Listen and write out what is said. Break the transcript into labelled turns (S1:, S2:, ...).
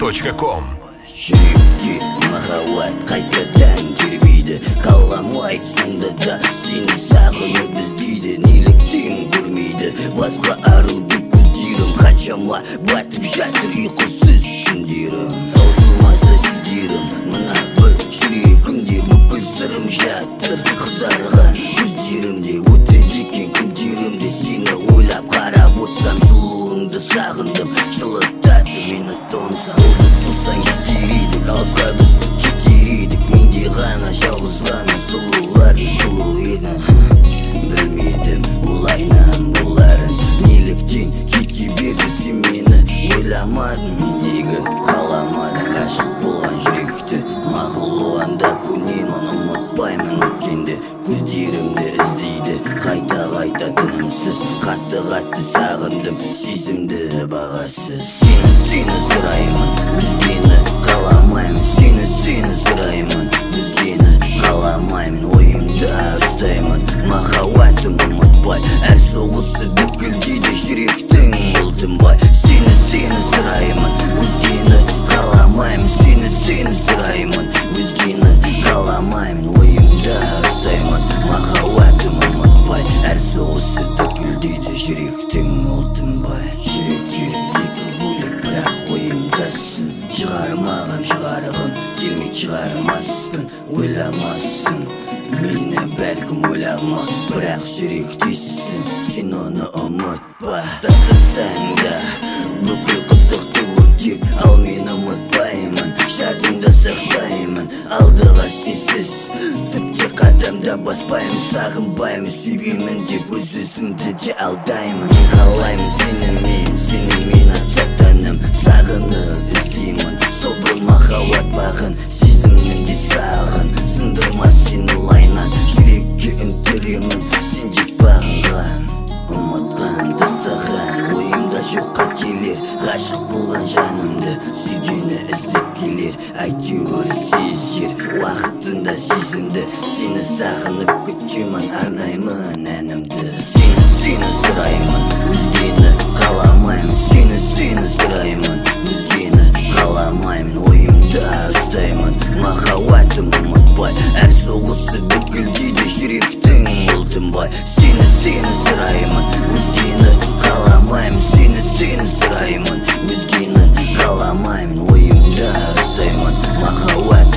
S1: Podster.com.
S2: Жүректе махаббат қайтадан тербейді, қаламайсың да сені сағынып іздейді. Неліктен көрмейді басқа аруды көздерім, қаншама батып жатыр ұйқысыз түндерім. Таусылмасты сөздерім, мына бір жүрегімде бүкіл сырым жатыр. Қызарған көздерімде өтеді екен күндерімде, сені ойлап қарап отырсам сұлуыңды сағындым. Жылытады мені тонсам, ұмытылсаң жетер едік, алысқа біз кетер едік. Менде ғана жалғыз ғана сұлулардың сұлу еді. Білмедім олайнан боларын, неліктен кете бердің сен мені ойламадың. Мендегі қаламадың ғашық болған жүректі, мақұл оғанда көнемін, ұмытпаймын өткенді. Көздерімді іздейді қайта тынымсыз, қатты сағындым сезімді бағасыз. Сені сұраймын, өзгені қаламаймын. Сені сұраймын, өзгені қаламаймын. Ойымда ұстаймын, махаббатым ұмытпай, әр соғысы бүкілдейді жүректің ұлтынбай. Сені сұраймын, өзгені қаламаймын. Сені сұраймын, өзгені қаламаймын. Ойымда ұстаймын, махаббатым ұмытпай, әр соғысы бүкілдейді жүректің ұлтынбай. Жүректер екі бөлек, бірақ ойымдасың. Шығармағам шығарғым келмей шығармаспын. Ойламассың мені бәлкім, ойлама, бірақ жүректесің, сен оны ұмытпа. Тастасаң да бүкіл қызықты өртеп, ал мен ұмытпаймын, жадымда сақтаймын. Алдыға сенсіз тіпте қадамда баспаймын. Сағынбаймын, сүйгенмін деп өз өзімді де алдаймын. Мен қалаймын сені мен аңсатаным, сағынып іздеймін сол бір махаббат бағын. Сезімнің де сағын сындырмас сені лайнан, жүрекке үндіремін сен деп бағынған. Ұмытқан тастаған ойымда жоқ қателер, ғашық болған жанымды сүйгені іздеп келер. Әйтеуір сезер уақытында сезімді, сені сағынып күтемін, арнаймын әнімді. Сені сұраймын, өзгені қаламаймын. Сені сұраймын, өзгені қаламаймын. Ойымда ұстаймын, махаббатым ұмытпай, әр соғысы бүкілдейді жүректің ұлтынбай. Сені сұраймын, өзгені қаламаймын. Сені сұраймын, өзгені қаламаймын. Ойымда ұстаймын, махаббат